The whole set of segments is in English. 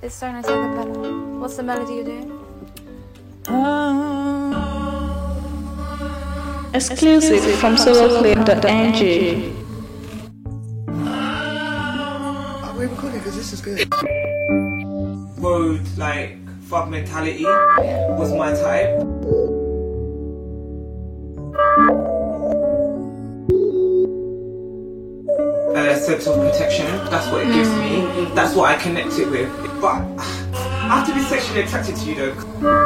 It's so nice, a cappella. What's the melody you're doing? Exclusive from soloclip.ng. We're recording because this is good. Road, like, fuck mentality was my type. A sense of protection, that's what it gives me. That's what I connect it with. But I have to be sexually attracted to you though.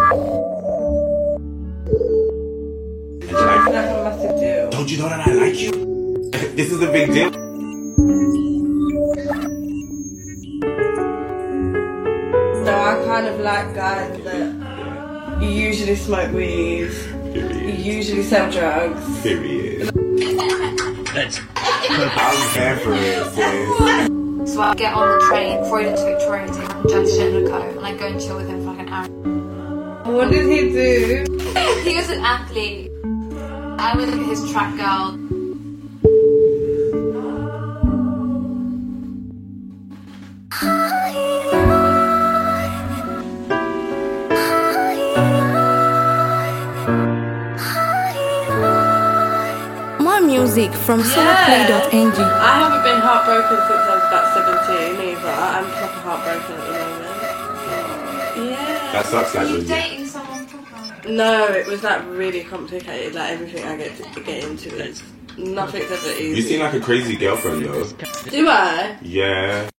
That's a massive deal. Don't you know that I like you? This is a big deal. So I kind of like guys that usually smoke weed, usually sell drugs. Period. I'm there for it, sis. So I get on the train, Croydon to Victoria, take Junction and Co, and I go and chill with him for like an hour. What did he do? He was an athlete. I was his track girl. More music from soloclip.ng. I haven't been heartbroken since I was about 17 either. I'm proper heartbroken at the moment. Yeah. That sucks, Are you actually. dating someone proper? No, it was like really complicated. Like everything I get into is nothing's ever easy. You seem like a crazy girlfriend, though. Do I? Yeah.